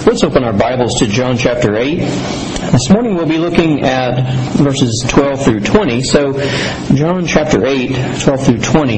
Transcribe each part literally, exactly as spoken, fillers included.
Let's open our Bibles to John chapter eight. This morning we'll be looking at verses twelve through twenty. So, John chapter eight, twelve through twenty.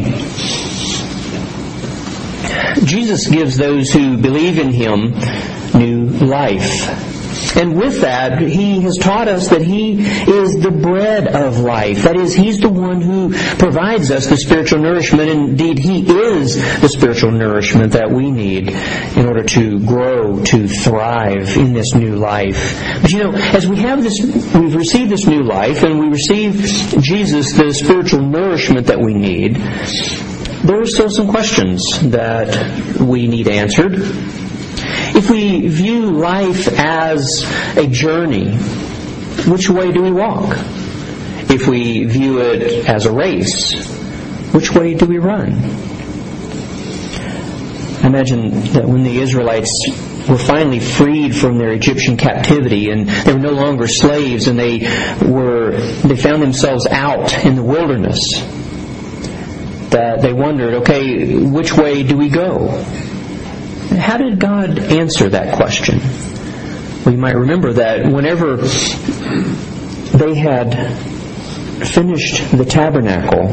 Jesus gives those who believe in Him new life. And with that, He has taught us that He is the bread of life. That is, He's the one who provides us the spiritual nourishment. Indeed, He is the spiritual nourishment that we need in order to grow, to thrive in this new life. But you know, as we have this, we've received this new life, and we receive Jesus, the spiritual nourishment that we need, there are still some questions that we need answered. If we view life as a journey, which way do we walk? If we view it as a race, which way do we run? I imagine that when the Israelites were finally freed from their Egyptian captivity and they were no longer slaves and they were they found themselves out in the wilderness, that they wondered, okay, which way do we go? How did God answer that question? Well, you might remember that whenever they had finished the tabernacle,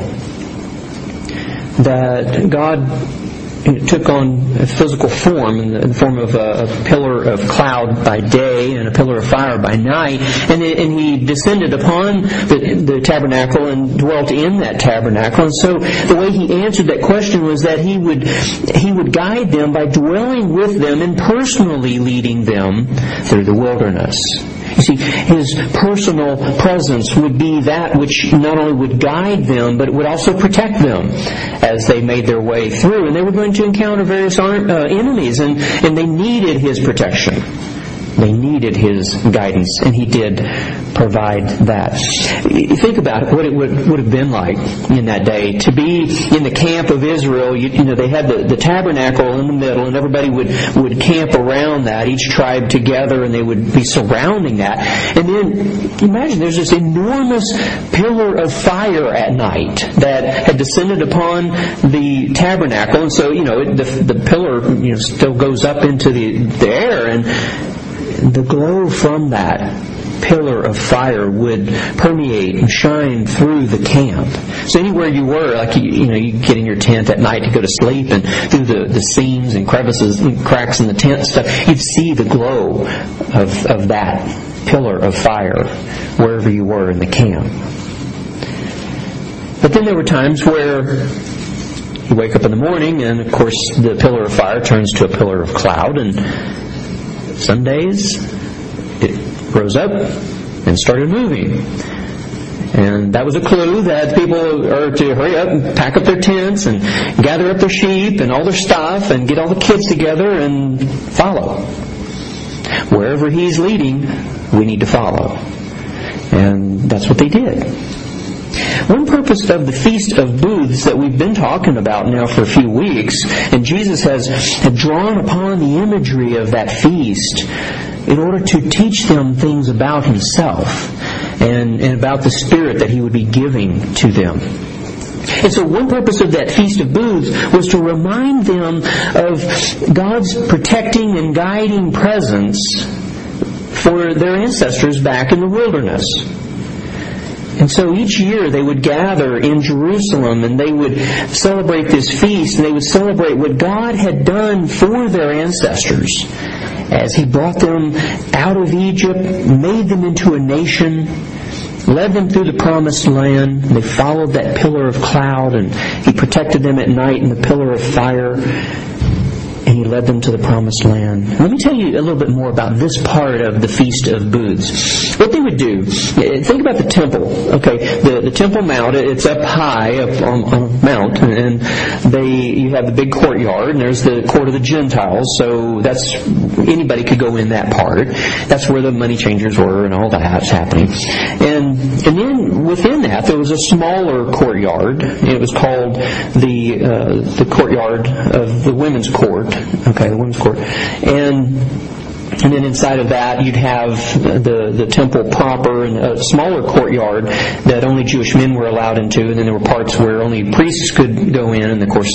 that God took on a physical form in the form of a, a pillar of cloud by day and a pillar of fire by night, and, it, and He descended upon the, the tabernacle and dwelt in that tabernacle. And so the way He answered that question was that He would He would guide them by dwelling with them and personally leading them through the wilderness. You see, His personal presence would be that which not only would guide them, but it would also protect them as they made their way through. And they were going to encounter various uh, enemies, and, and they needed His protection. They needed His guidance, and He did provide that. Think about it, what it would, would have been like in that day. To be in the camp of Israel, you, you know, they had the, the tabernacle in the middle, and everybody would, would camp around that, each tribe together, and they would be surrounding that. And then, imagine, there's this enormous pillar of fire at night that had descended upon the tabernacle, and so, you know, the, the pillar, you know, still goes up into the, the air, and the glow from that pillar of fire would permeate and shine through the camp. So anywhere you were, like you, you know, you get in your tent at night to go to sleep, and through the, the seams and crevices and cracks in the tent and stuff, you'd see the glow of, of that pillar of fire wherever you were in the camp. But then there were times where you wake up in the morning, and of course the pillar of fire turns to a pillar of cloud, and some days it rose up and started moving. And that was a clue that people are to hurry up and pack up their tents and gather up their sheep and all their stuff and get all the kids together and follow. Wherever He's leading, we need to follow. And that's what they did. One purpose of the Feast of Booths that we've been talking about now for a few weeks, and Jesus has drawn upon the imagery of that feast in order to teach them things about Himself and, and about the Spirit that He would be giving to them. And so one purpose of that Feast of Booths was to remind them of God's protecting and guiding presence for their ancestors back in the wilderness. And so each year they would gather in Jerusalem and they would celebrate this feast, and they would celebrate what God had done for their ancestors as He brought them out of Egypt, made them into a nation, led them through the promised land. They followed that pillar of cloud, and He protected them at night in the pillar of fire, and He led them to the promised land. Let me tell you a little bit more about this part of the Feast of Booths. What they would do, think about the temple. Okay, the, the Temple Mount, it's up high up on, on a mount, and they you have the big courtyard, and there's the court of the Gentiles, so that's anybody could go in that part. That's where the money changers were and all that's happening. And and then within that there was a smaller courtyard. It was called the uh, the courtyard of the women's court. Okay, the women's court. And And then inside of that, you'd have the, the temple proper and a smaller courtyard that only Jewish men were allowed into. And then there were parts where only priests could go in. And of course,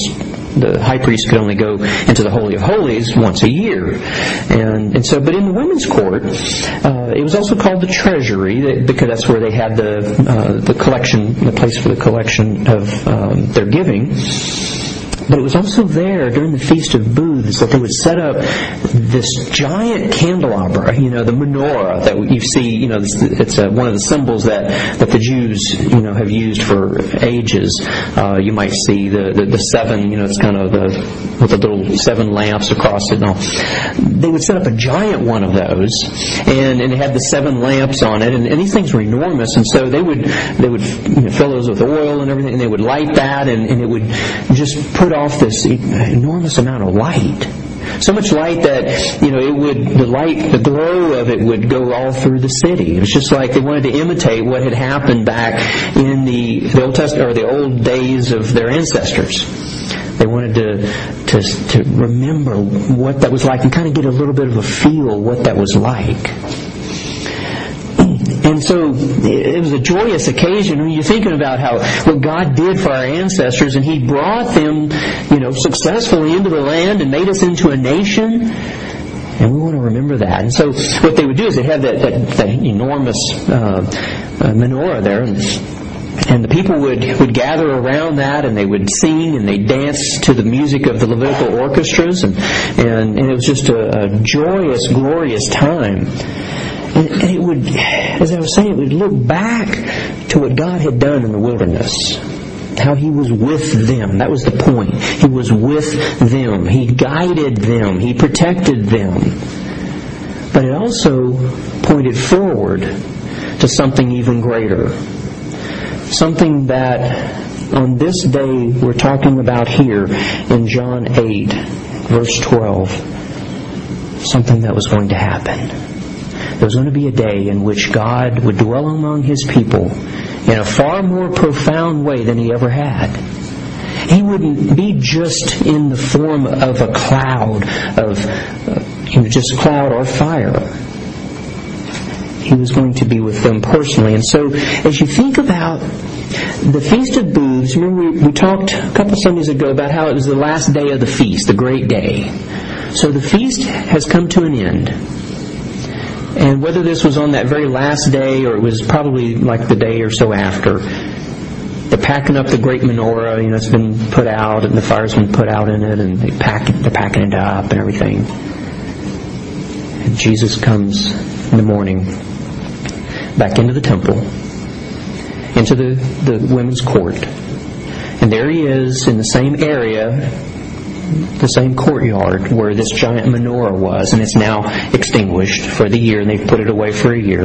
the high priest could only go into the Holy of Holies once a year. And, and so, but in the women's court, uh, it was also called the treasury, because that's where they had the uh, the collection, the place for the collection of um, their giving. But it was also there during the Feast of Booths that they would set up this giant candelabra, you know, the menorah that you see, you know, it's a, one of the symbols that, that the Jews, you know, have used for ages. Uh, you might see the, the, the seven, you know, it's kind of the, with the little seven lamps across it and all. They would set up a giant one of those, and, and it had the seven lamps on it, and, and these things were enormous, and so they would, they would you know, fill those with oil and everything, and they would light that, and, and it would just put off this enormous amount of light. So much light that, you know, it would, the light, the glow of it would go all through the city. It was just like they wanted to imitate what had happened back in the, the Old Testament, or the old days of their ancestors. They wanted to, to, to remember what that was like and kind of get a little bit of a feel what that was like. And so it was a joyous occasion when you're thinking about how what God did for our ancestors, and He brought them, you know, successfully into the land and made us into a nation. And we want to remember that. And so what they would do is they had that, that, that enormous uh, uh, menorah there, and, and the people would, would gather around that, and they would sing and they dance to the music of the Levitical orchestras, and, and, and it was just a, a joyous, glorious time. And it would, as I was saying, it would look back to what God had done in the wilderness. How He was with them. That was the point. He was with them. He guided them. He protected them. But it also pointed forward to something even greater. Something that on this day we're talking about here in John eight, verse twelve. Something that was going to happen. There was going to be a day in which God would dwell among His people in a far more profound way than He ever had. He wouldn't be just in the form of a cloud, of uh, you know, just cloud or fire. He was going to be with them personally. And so, as you think about the Feast of Booths, remember we, we talked a couple Sundays ago about how it was the last day of the feast, the great day. So the feast has come to an end. And whether this was on that very last day or it was probably like the day or so after, they're packing up the great menorah, you know, it's been put out and the fire's been put out in it, and they pack it, they're packing it up and everything. And Jesus comes in the morning back into the temple, into the, the women's court. And there He is in the same area, the same courtyard where this giant menorah was, and it's now extinguished for the year, and they've put it away for a year.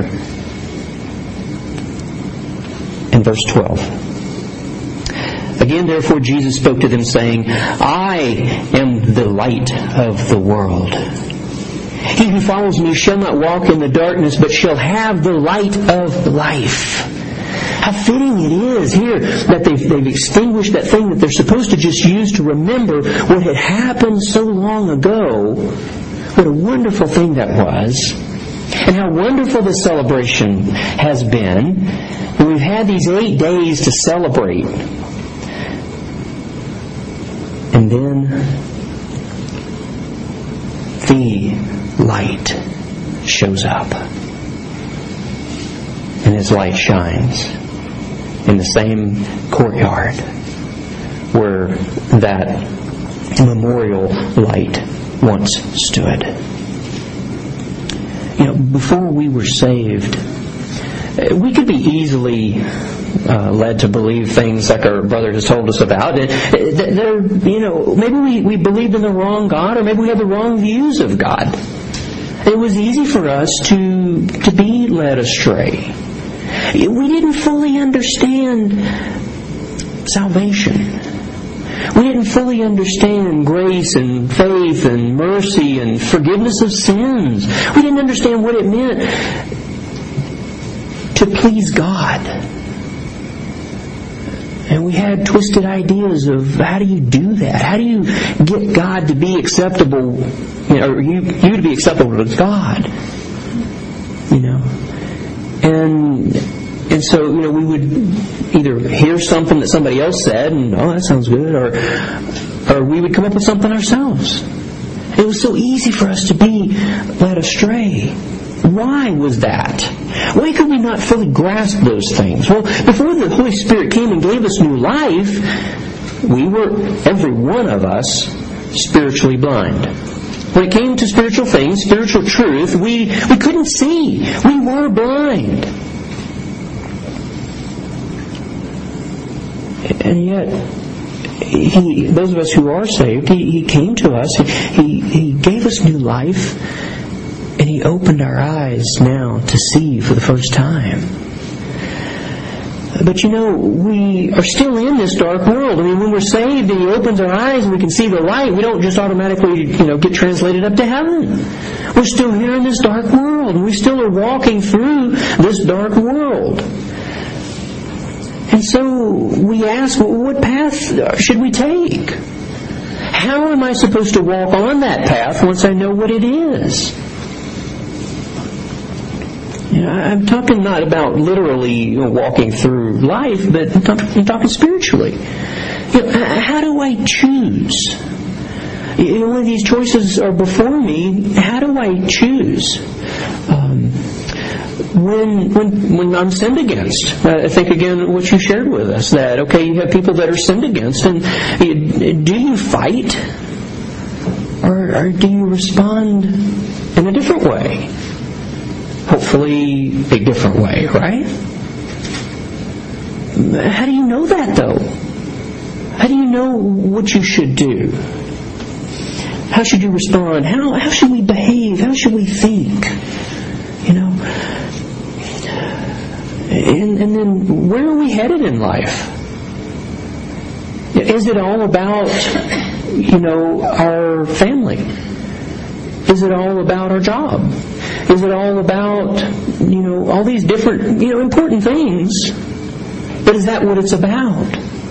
In verse twelve. Again, therefore, Jesus spoke to them, saying, I am the light of the world. He who follows me shall not walk in the darkness, but shall have the light of life. How fitting it is here that they've, they've extinguished that thing that they're supposed to just use to remember what had happened so long ago. What a wonderful thing that was. And how wonderful this celebration has been. And we've had these eight days to celebrate. And then the light shows up. And His light shines in the same courtyard where that memorial light once stood. You know, before we were saved, we could be easily uh, led to believe things like our brother has told us about. They're, you know, maybe we, we believed in the wrong God, or maybe we have the wrong views of God. It was easy for us to to be led astray. We didn't fully understand salvation. We didn't fully understand grace and faith and mercy and forgiveness of sins. We didn't understand what it meant to please God. And we had twisted ideas of how do you do that? How do you get God to be acceptable, you know, or you, you to be acceptable to God? You know? And and And so, you know, we would either hear something that somebody else said and, oh, that sounds good, or or we would come up with something ourselves. It was so easy for us to be led astray. Why was that? Why could we not fully grasp those things? Well, before the Holy Spirit came and gave us new life, we were, every one of us, spiritually blind. When it came to spiritual things, spiritual truth, we, we couldn't see. We were blind. And yet, he, those of us who are saved, He, he came to us, he, he gave us new life, and He opened our eyes now to see for the first time. But you know, we are still in this dark world. I mean, when we're saved and He opens our eyes and we can see the light, we don't just automatically, you know, get translated up to heaven. We're still here in this dark world, and we still are walking through this dark world. And so we ask, well, what path should we take? How am I supposed to walk on that path once I know what it is? You know, I'm talking not about literally, you know, walking through life, but I'm talking, I'm talking spiritually. You know, how do I choose? You know, when these choices are before me, how do I choose? Um, when when when I'm sinned against, I think again what you shared with us, that okay, you have people that are sinned against, and do you fight, or, or do you respond in a different way? Hopefully a different way, right? How do you know that, though? How do you know what you should do? How should you respond? How how should we behave? How should we think? You know? And, and then where are we headed in life? Is it all about, you know, our family? Is it all about our job? Is it all about, you know, all these different, you know, important things? But is that what it's about?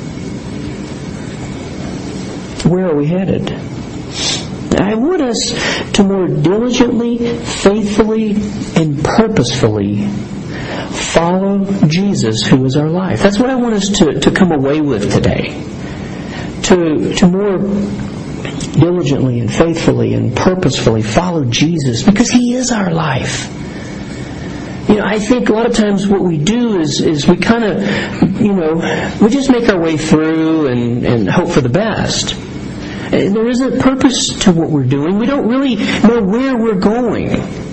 Where are we headed? I want us to more diligently, faithfully, and purposefully follow Jesus, who is our life. That's what I want us to, to come away with today. To, to more diligently and faithfully and purposefully follow Jesus, because He is our life. You know, I think a lot of times what we do is is we kind of, you know, we just make our way through and, and hope for the best. And there isn't purpose to what we're doing. We don't really know where we're going.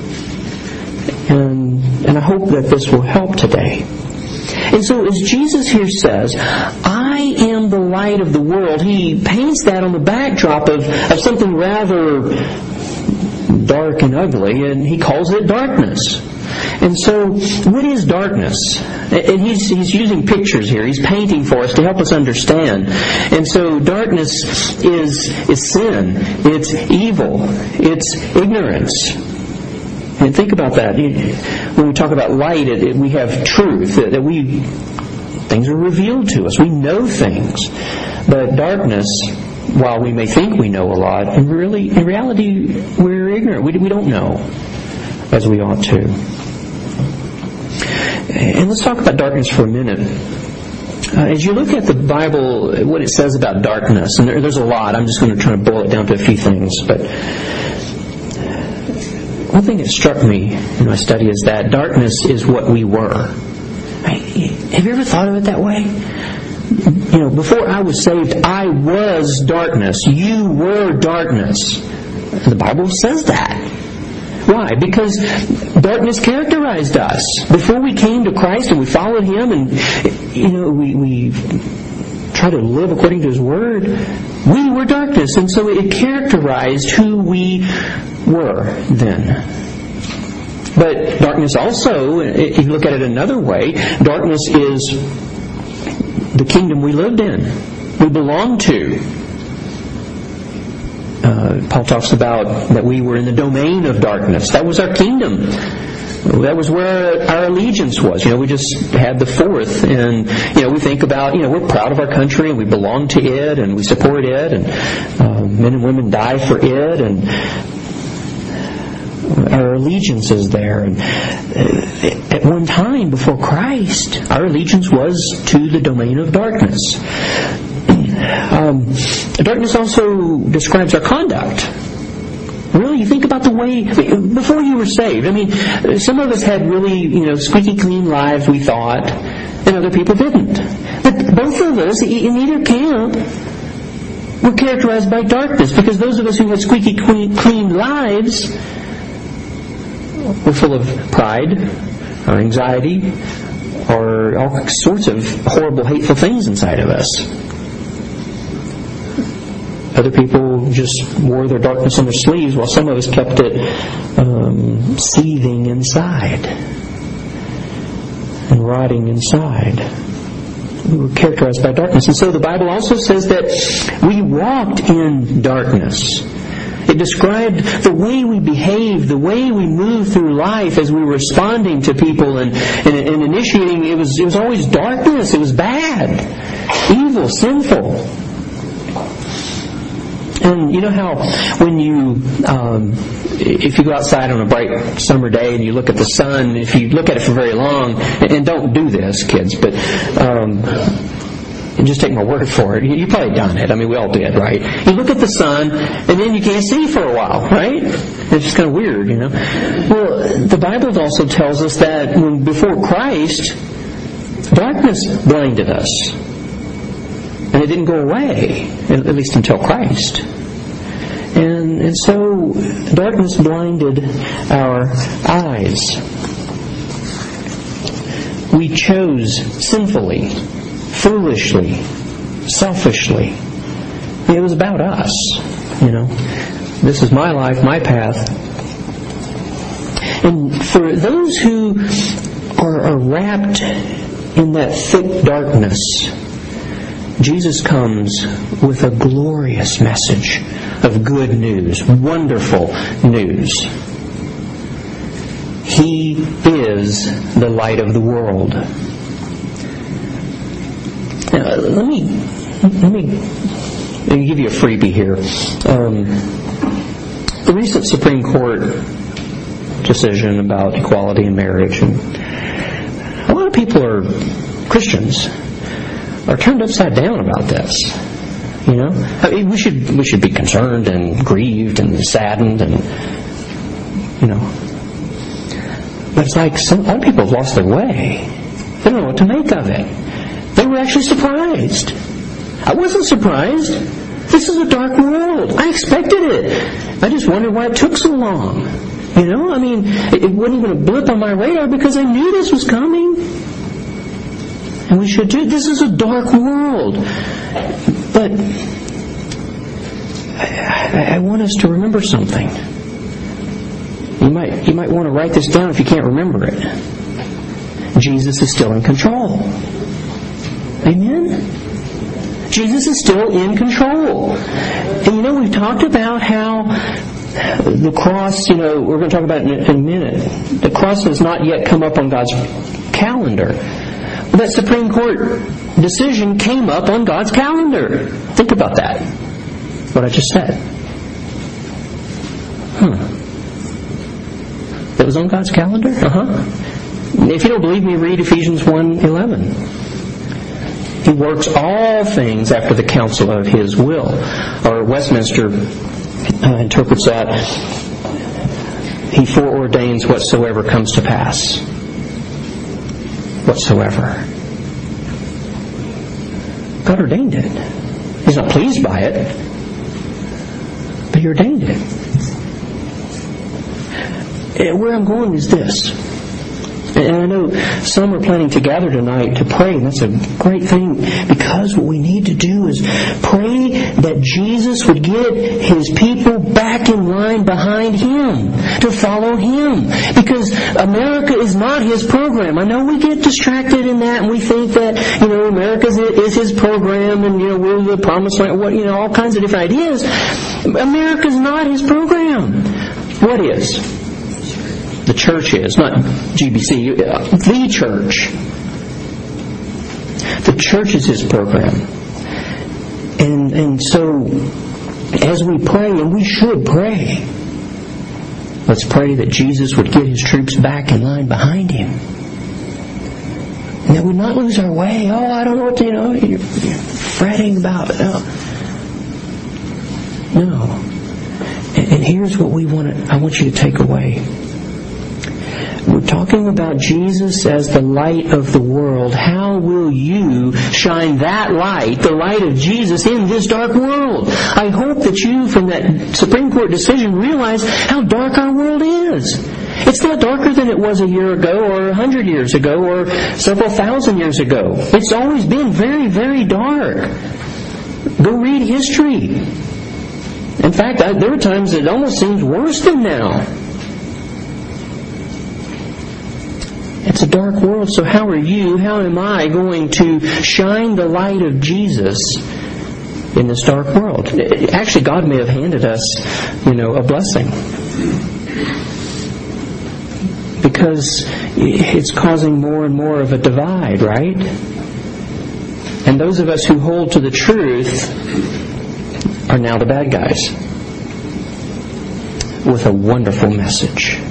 And, and I hope that this will help today. And so as Jesus here says, I am the light of the world, He paints that on the backdrop of, of something rather dark and ugly, and He calls it darkness. And so, what is darkness? And he's, he's using pictures here. He's painting for us to help us understand. And so, darkness is, is sin. It's evil. It's ignorance. And think about that. When we talk about light, it, it, we have truth. That, that we things are revealed to us. We know things. But darkness, while we may think we know a lot, and really, in reality, we're ignorant. We, we don't know as we ought to. And let's talk about darkness for a minute. Uh, as you look at the Bible, what it says about darkness, and there, there's a lot. I'm just going to try to boil it down to a few things. But one thing that struck me in my study is that darkness is what we were. Right? Have you ever thought of it that way? You know, before I was saved, I was darkness. You were darkness. The Bible says that. Why? Because darkness characterized us. Before we came to Christ and we followed Him and, you know, we, we try to live according to His Word, we were darkness. And so it characterized who we were then. But darkness also, if you look at it another way, darkness is the kingdom we lived in, we belonged to. Uh, Paul talks about that we were in the domain of darkness. That was our kingdom. That was where our allegiance was. You know, we just had the fourth, and you know, we think about, you know, we're proud of our country and we belong to it and we support it, and uh, men and women die for it, and our allegiance is there. And at one time before Christ, our allegiance was to the domain of darkness. Um, darkness also describes our conduct. Really, you think about the way, before you were saved, I mean, some of us had really, you know, squeaky clean lives, we thought, and other people didn't. But both of us, in either camp, were characterized by darkness, because those of us who had squeaky clean, clean lives were full of pride, or anxiety, or all sorts of horrible, hateful things inside of us. Other people just wore their darkness on their sleeves, while some of us kept it um, seething inside and rotting inside. We were characterized by darkness. And so the Bible also says that we walked in darkness. It described the way we behaved, the way we moved through life as we were responding to people and, and, and initiating. It was, it was always darkness. It was bad, evil, sinful. And you know how when you, um, if you go outside on a bright summer day and you look at the sun, if you look at it for very long, and don't do this, kids, but um, and just take my word for it. You've probably done it. I mean, we all did, right? You look at the sun, and then you can't see for a while, right? It's just kind of weird, you know. Well, the Bible also tells us that when before Christ, darkness blinded us. And it didn't go away, at least until Christ. And, and so darkness blinded our eyes. We chose sinfully, foolishly, selfishly. It was about us, you know. This is my life, my path. And for those who are, are wrapped in that thick darkness, Jesus comes with a glorious message of good news, wonderful news. He is the light of the world. Now, let me let me, let me give you a freebie here. Um, the recent Supreme Court decision about equality in marriage, and a lot of people are Christians. Are turned upside down about this. You know, I mean, we should we should be concerned and grieved and saddened, and you know. But it's like some other people have lost their way. They don't know what to make of it. They were actually surprised. I wasn't surprised. This is a dark world. I expected it. I just wondered why it took so long. You know, I mean, it, it wasn't even a blip on my radar because I knew this was coming. And we should do. This is a dark world. But I, I want us to remember something. You might you might want to write this down if you can't remember it. Jesus is still in control. Amen? Jesus is still in control. And you know, we've talked about how the cross, you know, we're going to talk about it in a minute. The cross has not yet come up on God's calendar. That Supreme Court decision came up on God's calendar. Think about that. What I just said. Hmm. It was on God's calendar? Uh-huh. If you don't believe me, read Ephesians one eleven. He works all things after the counsel of His will. Or Westminster uh, interprets that. He foreordains whatsoever comes to pass. Whatsoever. God ordained it. He's not pleased by it, but He ordained it. And where I'm going is this. And I know some are planning to gather tonight to pray, and that's a great thing, because what we need to do is pray that Jesus would get His people back in line behind Him, to follow Him. Because America is not His program. I know we get distracted in that, and we think that, you know, America is His program, and, you know, we're the promised land, what, you know, all kinds of different ideas. America is not His program. What is? The church is, not G B C, the church. The church is His program. And and so, as we pray, and we should pray, Let's pray that Jesus would get His troops back in line behind Him. And that we not lose our way. Oh, I don't know what to, you know, you're, you're fretting about. No. no. And, and here's what we want to, I want you to take away. We're talking about Jesus as the light of the world. How will you shine that light, the light of Jesus, in this dark world? I hope that you, from that Supreme Court decision, realize how dark our world is. It's not darker than it was a year ago or a hundred years ago or several thousand years ago. It's always been very, very dark. Go read history. In fact, I, there are times it almost seems worse than now. It's a dark world, so how are you, how am I going to shine the light of Jesus in this dark world? Actually, God may have handed us, you know, a blessing. Because it's causing more and more of a divide, right? And those of us who hold to the truth are now the bad guys. With a wonderful message.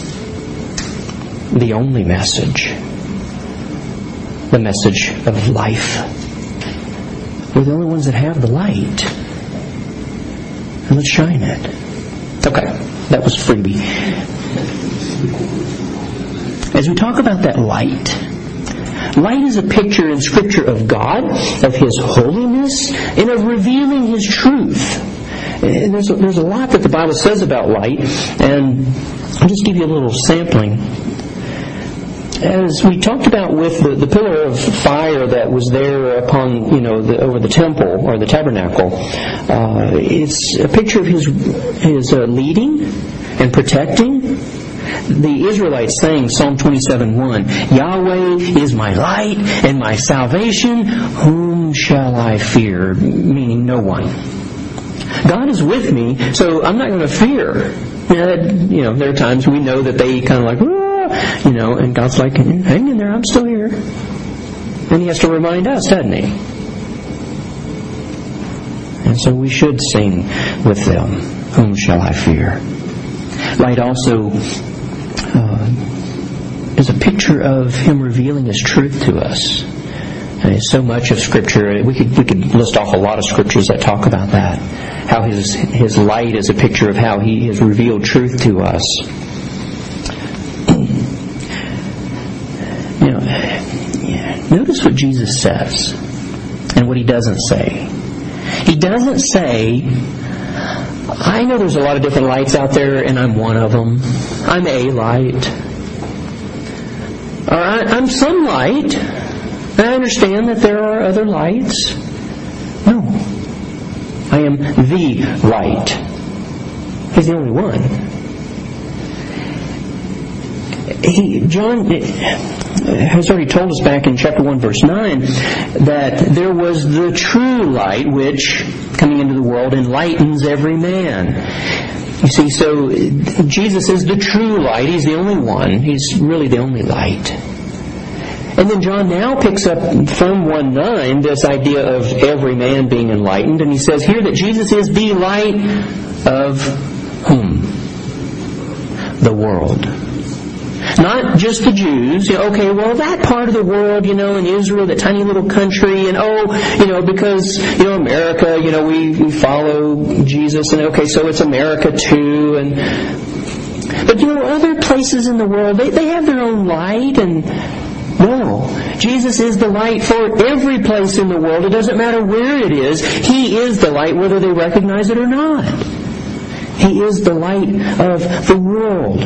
The only message. The message of life. We're the only ones that have the light. And let's shine it. Okay, that was freebie. As we talk about that light, light is a picture in Scripture of God, of His holiness, and of revealing His truth. And there's a, there's a lot that the Bible says about light, and I'll just give you a little sampling. As we talked about with the, the pillar of fire that was there upon, you know, the, over the temple or the tabernacle, uh, it's a picture of His His uh, leading and protecting. The Israelites sang Psalm twenty-seven one, Yahweh is my light and my salvation, whom shall I fear? Meaning no one. God is with me, so I'm not going to fear. You know, there are times we know that they kind of like, you know, and God's like, hang in there, I'm still here. And He has to remind us, doesn't He? And so we should sing with them, whom shall I fear? Light also uh, is a picture of Him revealing His truth to us. And so much of Scripture, we could we could list off a lot of Scriptures that talk about that. How His His light is a picture of how He has revealed truth to us. You know, notice what Jesus says and what He doesn't say. He doesn't say, I know there's a lot of different lights out there and I'm one of them. I'm a light. Or I'm some light. I understand that there are other lights. No. I am the light. He's the only one. He, John has already told us back in chapter one, verse nine, that there was the true light which, coming into the world, enlightens every man. You see, so Jesus is the true light. He's the only one. He's really the only light. And then John now picks up from one nine this idea of every man being enlightened, and he says here that Jesus is the light of whom? The world. Not just the Jews. You know, okay, well, that part of the world, you know, in Israel, that tiny little country, and oh, you know, because, you know, America, you know, we, we follow Jesus, and okay, so it's America too, and but, you know, other places in the world, they, they have their own light, and no. Jesus is the light for every place in the world. It doesn't matter where it is. He is the light whether they recognize it or not. He is the light of the world.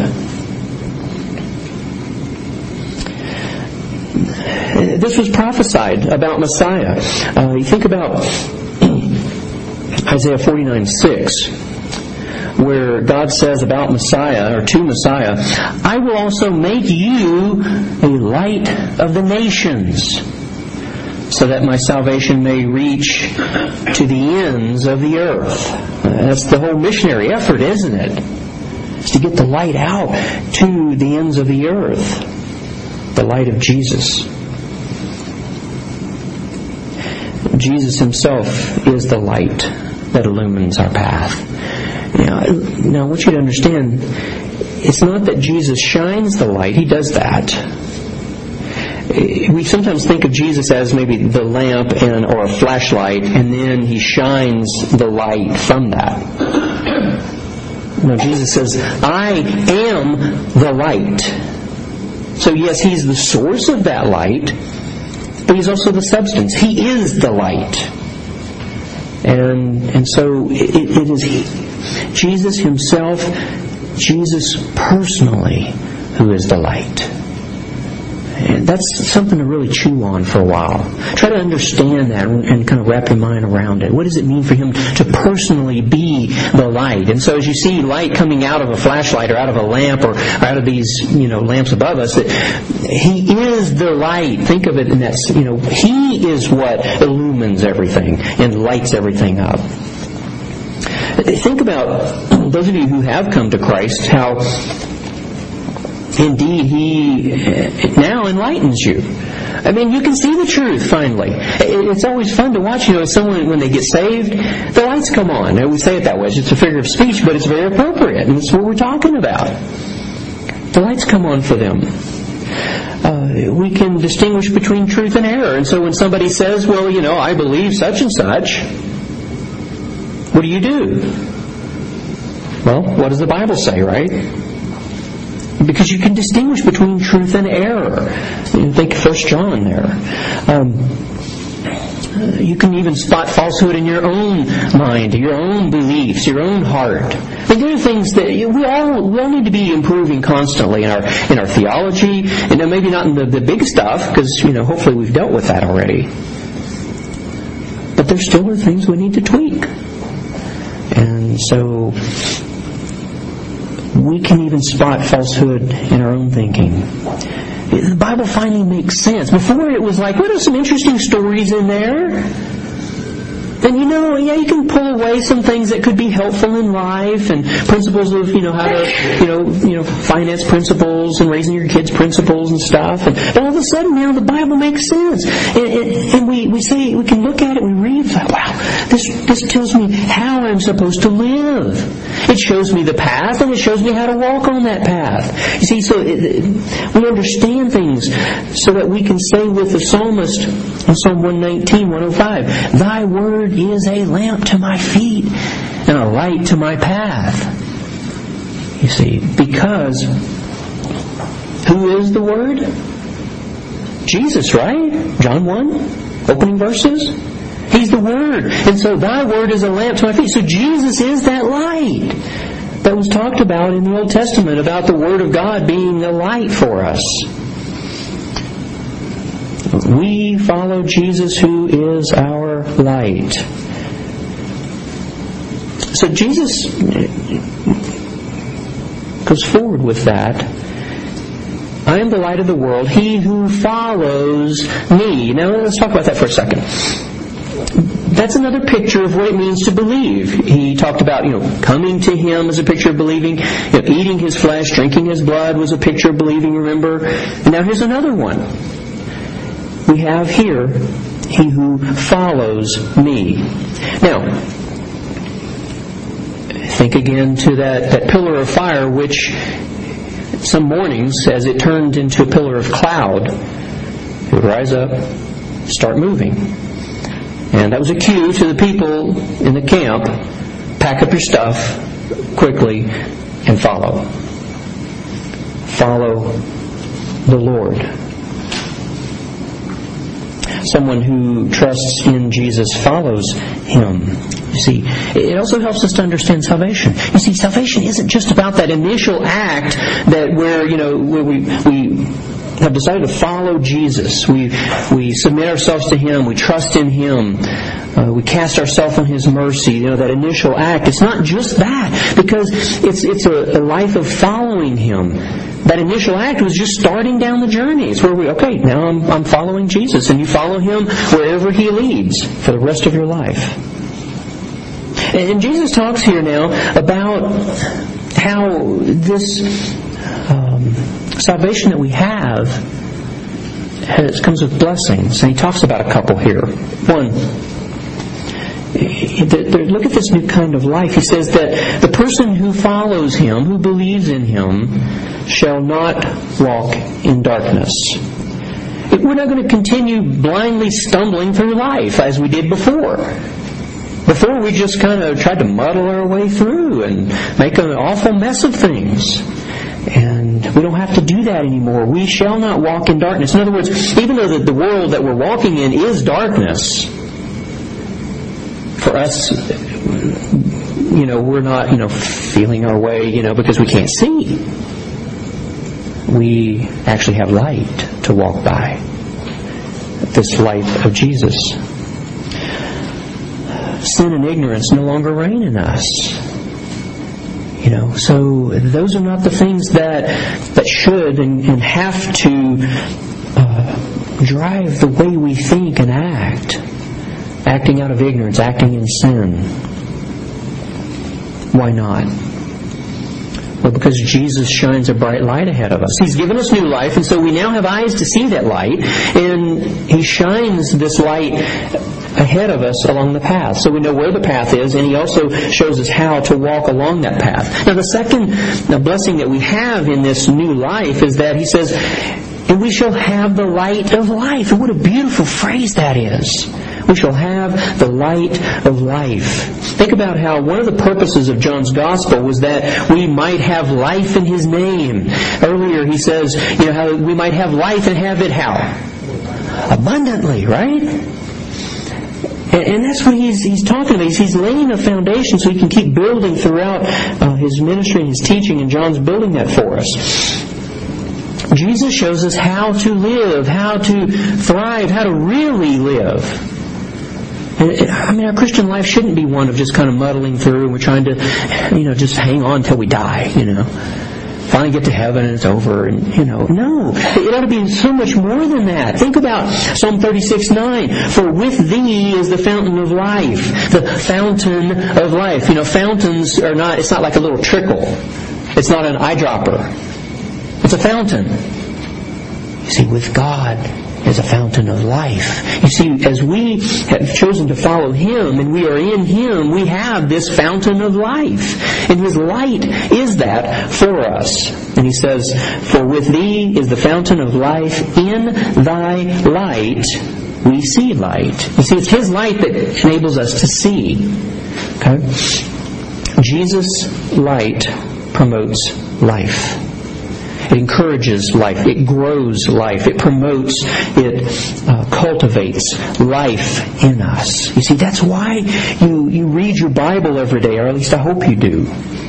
This was prophesied about Messiah. Uh, you think about Isaiah forty-nine six, where God says about Messiah, or to Messiah, I will also make you a light of the nations, so that my salvation may reach to the ends of the earth. That's the whole missionary effort, isn't it? It's to get the light out to the ends of the earth. The light of Jesus. Jesus Himself is the light that illumines our path. Now, now I want you to understand, it's not that Jesus shines the light. He does that. We sometimes think of Jesus as maybe the lamp and or a flashlight, and then He shines the light from that. No, Jesus says, I am the light. So yes, He's the source of that light, but He's also the substance. He is the light. And and so it, it is Jesus Himself, Jesus personally, who is the light. And that's something to really chew on for a while. Try to understand that and kind of wrap your mind around it. What does it mean for Him to personally be the light? And so as you see light coming out of a flashlight or out of a lamp or out of these, you know, lamps above us, that He is the light. Think of it in that, you know, He is what illumines everything and lights everything up. Think about those of you who have come to Christ, how indeed He now enlightens you. I mean, you can see the truth finally. It's always fun to watch, you know, someone, when they get saved, the lights come on. And we say it that way. It's a figure of speech, but it's very appropriate. And it's what we're talking about. The lights come on for them. Uh, we can distinguish between truth and error. And so when somebody says, well, you know, I believe such and such, what do you do? Well, what does the Bible say, right? Because you can distinguish between truth and error. You think First John there. Um, you can even spot falsehood in your own mind, your own beliefs, your own heart. I mean, there are things that we all we all need to be improving constantly in our in our theology, and maybe not in the, the big stuff, because you know hopefully we've dealt with that already. But there still are things we need to tweak, and so we can even spot falsehood in our own thinking. The Bible finally makes sense. Before it was like, what are some interesting stories in there? Then, you know, yeah, you can pull away some things that could be helpful in life, and principles of, you know, how to, you know, you know, finance principles and raising your kids principles and stuff. And all of a sudden, now the Bible makes sense. And, and, and we, we say, we can look at it, we read, like, wow, this, this tells me how I'm supposed to live. It shows me the path, and it shows me how to walk on that path. You see, so it, we understand things so that we can say with the psalmist in Psalm one nineteen, one oh five, Thy word is a lamp to my feet and a light to my path. You see, because who is the Word? Jesus, right? John one, opening verses. He's the Word. And so Thy word is a lamp to my feet. So Jesus is that light that was talked about in the Old Testament, about the Word of God being the light for us. We follow Jesus, who is our light. So Jesus goes forward with that. I am the light of the world. He who follows me. Now let's talk about that for a second. That's another picture of what it means to believe. He talked about, you know, coming to Him as a picture of believing. You know, eating His flesh, drinking His blood was a picture of believing, remember? And now here's another one. We have here, He who follows me. Now, think again to that, that pillar of fire, which some mornings, as it turned into a pillar of cloud, it would rise up, start moving. And that was a cue to the people in the camp, pack up your stuff quickly and follow. Follow the Lord. Someone who trusts in Jesus follows Him. You see, it also helps us to understand salvation. You see, salvation isn't just about that initial act that where, you know, where we we have decided to follow Jesus. We we submit ourselves to Him. We trust in Him. Uh, we cast ourselves on His mercy. You know, that initial act. It's not just that, because it's it's a, a life of following Him. That initial act was just starting down the journey. It's where we, okay, now I'm, I'm following Jesus, and you follow Him wherever He leads for the rest of your life. And Jesus talks here now about how this um, salvation that we have has, comes with blessings. And He talks about a couple here. One, look at this new kind of life. He says that the person who follows Him, who believes in Him, shall not walk in darkness. We're not going to continue blindly stumbling through life as we did before. Before we just kind of tried to muddle our way through and make an awful mess of things. And we don't have to do that anymore. We shall not walk in darkness. In other words, even though the, the world that we're walking in is darkness, for us, you know, we're not, you know, feeling our way, you know, because we can't see. We actually have light to walk by. This light of Jesus. Sin and ignorance no longer reign in us. You know, so those are not the things that that should and, and have to uh, drive the way we think and act. Acting out of ignorance, acting in sin. Why not? Well, because Jesus shines a bright light ahead of us. He's given us new life, and so we now have eyes to see that light, and He shines this light ahead of us along the path. So we know where the path is, and He also shows us how to walk along that path. Now the second blessing that we have in this new life is that He says, and we shall have the light of life. And what a beautiful phrase that is. We shall have the light of life. Think about how one of the purposes of John's Gospel was that we might have life in His name. Earlier he says, you know, how we might have life and have it how? Abundantly, right? And that's what he's he's talking about. He's, he's laying a foundation so He can keep building throughout uh, His ministry and His teaching, and John's building that for us. Jesus shows us how to live, how to thrive, how to really live. And, I mean, our Christian life shouldn't be one of just kind of muddling through and we're trying to, you know, just hang on till we die, you know. Finally get to heaven and it's over, and, you know. No, it ought to be so much more than that. Think about Psalm thirty-six nine. For with Thee is the fountain of life. The fountain of life. You know, fountains are not, it's not like a little trickle. It's not an eyedropper. It's a fountain. You see, with God is a fountain of life. You see, as we have chosen to follow Him and we are in Him, we have this fountain of life. And His light is that for us. And He says, for with Thee is the fountain of life. In Thy light we see light. You see, it's His light that enables us to see. Okay? Jesus' light promotes life. It encourages life. It grows life. It promotes, it uh, cultivates life in us. You see, that's why you, you read your Bible every day, or at least I hope you do.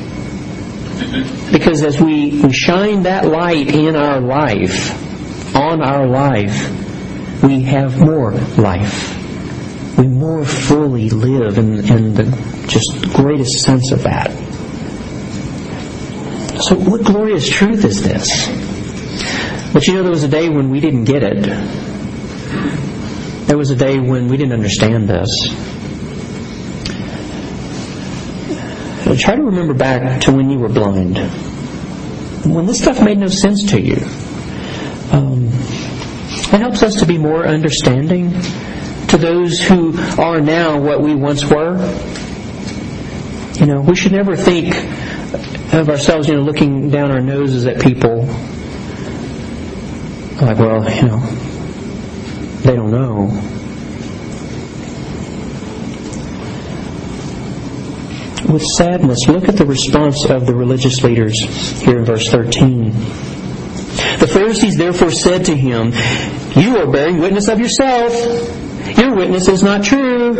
Because as we, we shine that light in our life, on our life, we have more life. We more fully live in, in the just greatest sense of that. So what glorious truth is this? But you know, there was a day when we didn't get it. There was a day when we didn't understand this. Try to remember back to when you were blind. When this stuff made no sense to you. Um, it helps us to be more understanding to those who are now what we once were. You know, we should never think of ourselves, you know, looking down our noses at people like, well, you know, they don't know. With sadness, look at the response of the religious leaders here in verse thirteen. The Pharisees therefore said to Him, you are bearing witness of yourself. Your witness is not true.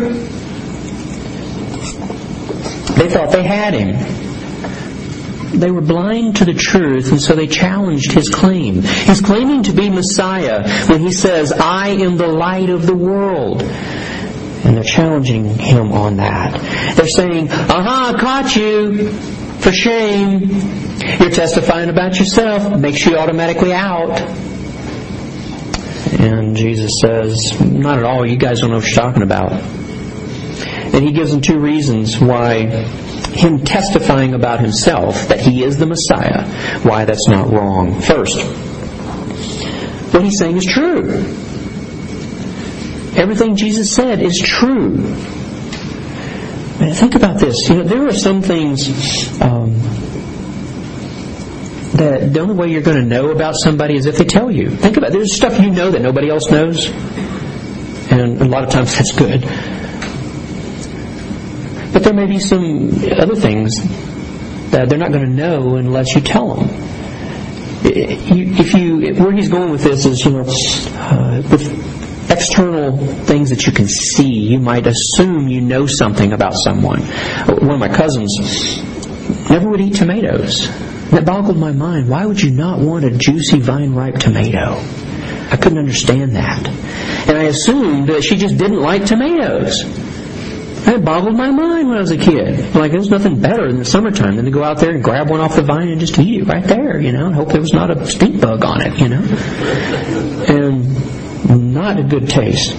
They thought they had Him. They were blind to the truth, and so they challenged His claim. He's claiming to be Messiah when He says, I am the light of the world. And they're challenging Him on that. They're saying, aha, caught you. For shame. You're testifying about yourself. Makes you automatically out. And Jesus says, not at all. You guys don't know what you're talking about. And He gives them two reasons why Him testifying about Himself, that He is the Messiah, why that's not wrong. First, what He's saying is true. Everything Jesus said is true. think about this. You know, there are some things um, that the only way you're going to know about somebody is if they tell you. Think about it. There's stuff you know that nobody else knows. And a lot of times that's good. But there may be some other things that they're not going to know unless you tell them. If you, where he's going with this is, you know, uh, with external things that you can see, you might assume you know something about someone. One of my cousins never would eat tomatoes. That boggled my mind. Why would you not want a juicy, vine-ripe tomato? I couldn't understand that. And I assumed that she just didn't like tomatoes. That boggled my mind when I was a kid. Like, there's nothing better in the summertime than to go out there and grab one off the vine and just eat it right there, you know, and hope there was not a stink bug on it, you know. And not a good taste.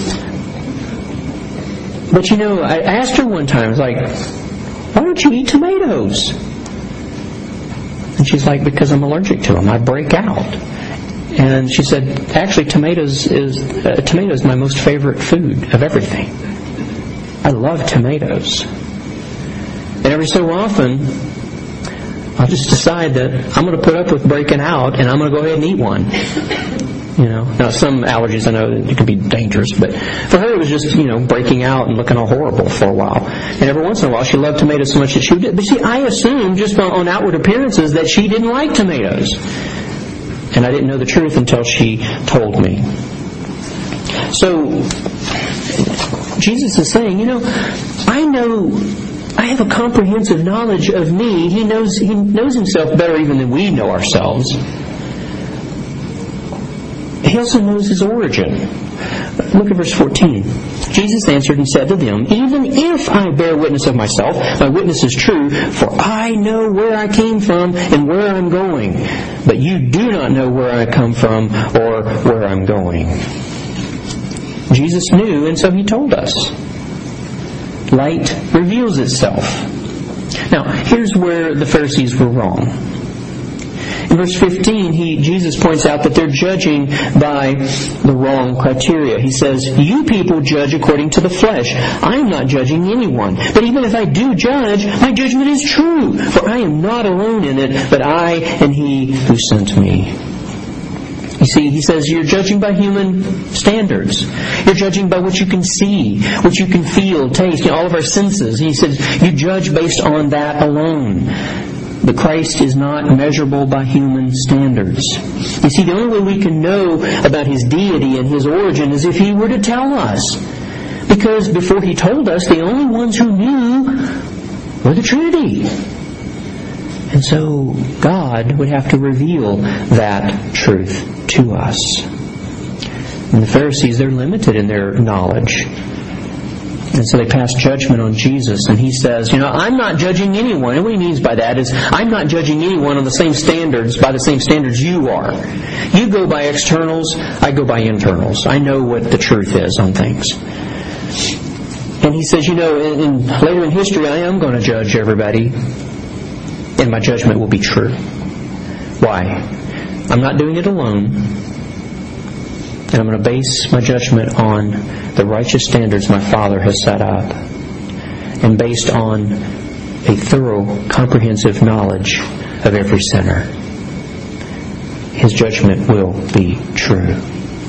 But, you know, I asked her one time, I was like, why don't you eat tomatoes? And she's like, because I'm allergic to them. I break out. And she said, actually, tomatoes is uh, tomatoes my most favorite food of everything. I love tomatoes. And every so often, I'll just decide that I'm going to put up with breaking out and I'm going to go ahead and eat one. You know, now some allergies I know it can be dangerous, but for her it was just, you know, breaking out and looking all horrible for a while. And every once in a while she loved tomatoes so much that she would. But see, I assumed just on, on outward appearances that she didn't like tomatoes. And I didn't know the truth until she told me. So Jesus is saying, you know, I know, I have a comprehensive knowledge of me. He knows, he knows himself better even than we know ourselves. He also knows his origin. Look at verse fourteen. Jesus answered and said to them, even if I bear witness of myself, my witness is true, for I know where I came from and where I'm going. But you do not know where I come from or where I'm going. Jesus knew, and so he told us. Light reveals itself. Now, here's where the Pharisees were wrong. In verse fifteen, he, Jesus points out that they're judging by the wrong criteria. He says, you people judge according to the flesh. I am not judging anyone. But even if I do judge, my judgment is true. For I am not alone in it, but I and he who sent me. You see, he says you're judging by human standards. You're judging by what you can see, what you can feel, taste, you know, all of our senses. He says you judge based on that alone. But Christ is not measurable by human standards. You see, the only way we can know about his deity and his origin is if he were to tell us. Because before he told us, the only ones who knew were the Trinity. And so God would have to reveal that truth to us. And the Pharisees, they're limited in their knowledge. And so they pass judgment on Jesus. And he says, you know, I'm not judging anyone. And what he means by that is, I'm not judging anyone on the same standards, by the same standards you are. You go by externals, I go by internals. I know what the truth is on things. And he says, you know, in, in, later in history, I am going to judge everybody. And my judgment will be true. Why? I'm not doing it alone. And I'm going to base my judgment on the righteous standards my Father has set up. And based on a thorough, comprehensive knowledge of every sinner. His judgment will be true.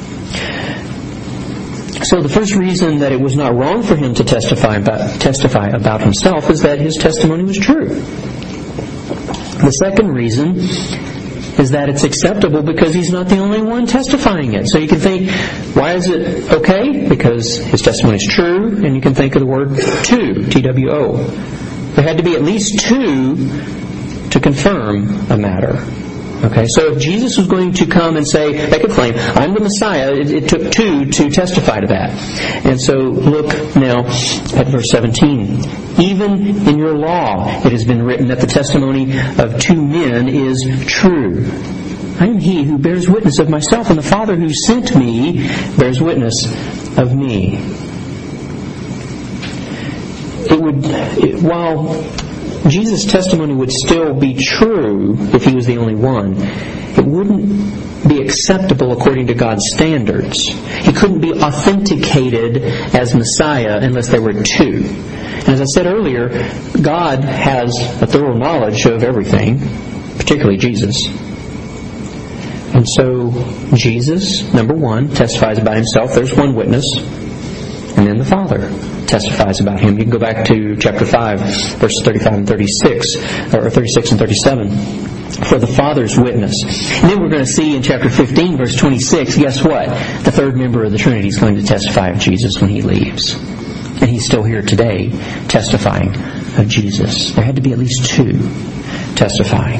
So the first reason that it was not wrong for him to testify about, testify about himself is that his testimony was true. The second reason is that it's acceptable because he's not the only one testifying it. So you can think, why is it okay? Because his testimony is true, and you can think of the word two, T W O. There had to be at least two to confirm a matter. Okay, so if Jesus was going to come and say, make a claim, I'm the Messiah, it, it took two to testify to that. And so look now at verse seventeen. Even in your law it has been written that the testimony of two men is true. I am he who bears witness of myself, and the Father who sent me bears witness of me. It would, it, while Jesus' testimony would still be true if he was the only one, it wouldn't be acceptable according to God's standards. He couldn't be authenticated as Messiah unless there were two. And as I said earlier, God has a thorough knowledge of everything, particularly Jesus. And so Jesus, number one, testifies about himself. There's one witness. And then the Father testifies about him. You can go back to chapter five, verses thirty-five and thirty-six, or thirty-six and thirty-seven, for the Father's witness. And then we're going to see in chapter fifteen, verse twenty-six, guess what? The third member of the Trinity is going to testify of Jesus when he leaves. And he's still here today testifying of Jesus. There had to be at least two testifying.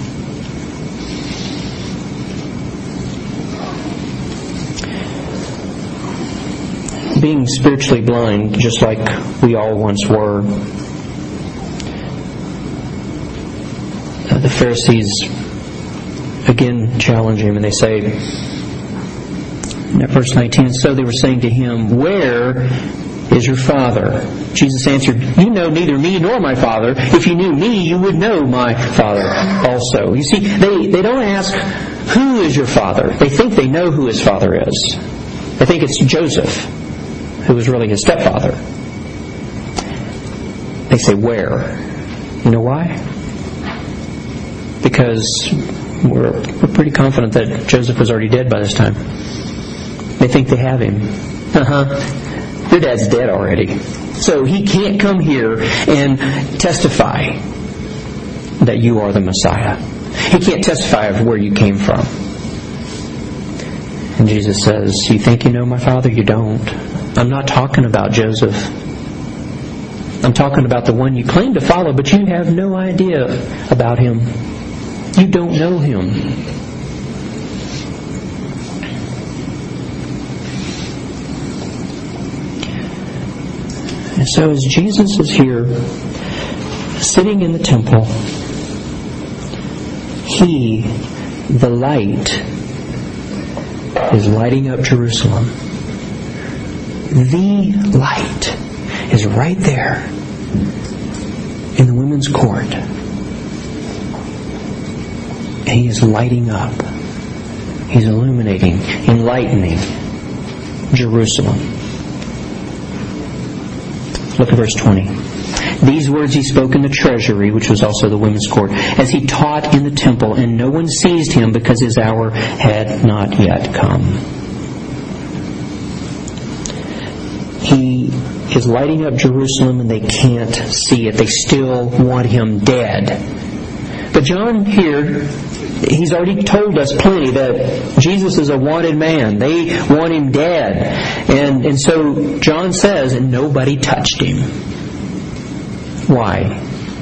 Being spiritually blind, just like we all once were, the Pharisees again challenge him, and they say, in verse nineteen, so they were saying to him, where is your Father? Jesus answered, you know neither me nor my Father. If you knew me, you would know my Father also. You see, they, they don't ask, who is your Father? They think they know who his Father is. They think it's Joseph, who was really his stepfather. They say, where? You know why? Because we're, we're pretty confident that Joseph was already dead by this time. They think they have him. Uh-huh. Your dad's dead already. So he can't come here and testify that you are the Messiah. He can't testify of where you came from. And Jesus says, you think you know my Father? You don't. I'm not talking about Joseph. I'm talking about the one you claim to follow, but you have no idea about him. You don't know him. And so as Jesus is here, sitting in the temple, He, the light, is lighting up Jerusalem. The light is right there in the women's court. And He is lighting up. He's illuminating, enlightening Jerusalem. Look at verse twenty. These words He spoke in the treasury, which was also the women's court, as He taught in the temple, and no one seized Him because His hour had not yet come. He is lighting up Jerusalem and they can't see it. They still want Him dead. But John here, he's already told us plenty that Jesus is a wanted man. They want Him dead. And, and so John says, and nobody touched Him. Why?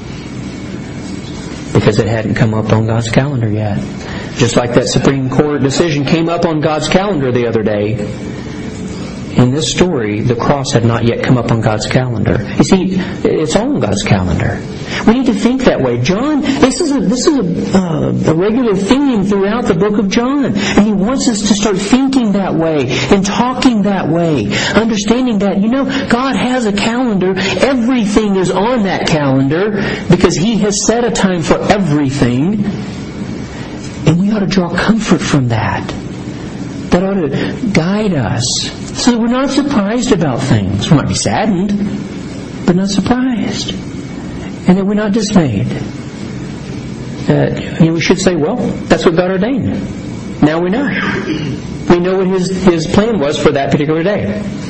Because it hadn't come up on God's calendar yet. Just like that Supreme Court decision came up on God's calendar the other day. In this story, the cross had not yet come up on God's calendar. You see, it's all on God's calendar. We need to think that way. John, this is a, this is a, uh, a regular theme throughout the book of John. And he wants us to start thinking that way and talking that way. Understanding that, you know, God has a calendar. Everything is on that calendar because He has set a time for everything. And we ought to draw comfort from that. That ought to guide us so that we're not surprised about things. We might be saddened, but not surprised. And that we're not dismayed. Uh, you know, we should say, well, that's what God ordained. Now we know. We know what His, His plan was for that particular day.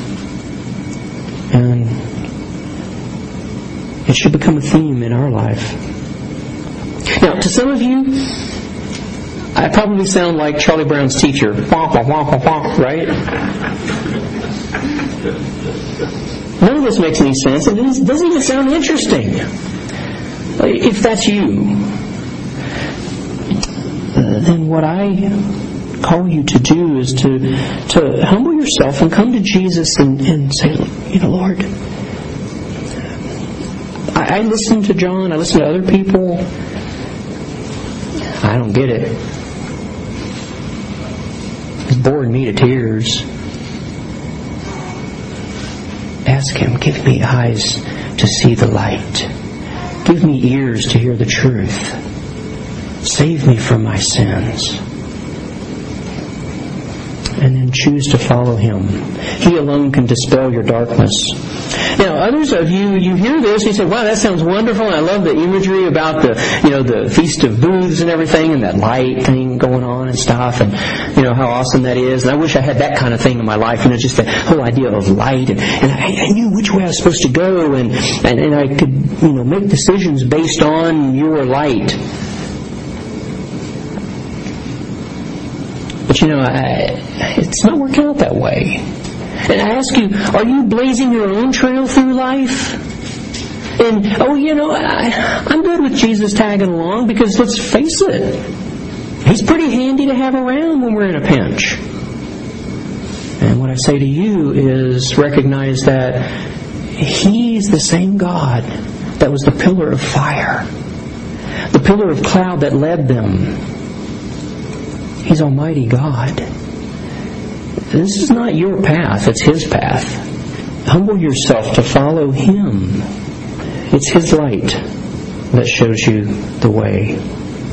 And it should become a theme in our life. Now, to some of you, I probably sound like Charlie Brown's teacher. Womp, womp, womp, womp, right? None of this makes any sense. It doesn't even sound interesting. If that's you, uh, then what I call you to do is to to humble yourself and come to Jesus and, and say, you know, Lord, I, I listen to John, I listen to other people. I don't get it. It's boring me to tears. Ask Him, give me eyes to see the light. Give me ears to hear the truth. Save me from my sins. And then choose to follow Him. He alone can dispel your darkness. Now, others of you, you hear this and you say, wow, that sounds wonderful, and I love the imagery about the, you know, the Feast of Booths and everything, and that light thing going on and stuff, and, you know, how awesome that is. And I wish I had that kind of thing in my life, you know, just that whole idea of light, and, and I, I knew which way I was supposed to go, and, and, and I could, you know, make decisions based on your light. But you know, I, it's not working out that way. And I ask you, are you blazing your own trail through life? And, oh, you know, I, I'm good with Jesus tagging along because, let's face it, He's pretty handy to have around when we're in a pinch. And what I say to you is recognize that He's the same God that was the pillar of fire, the pillar of cloud that led them. He's Almighty God. This is not your path, it's His path. Humble yourself to follow Him. It's His light that shows you the way.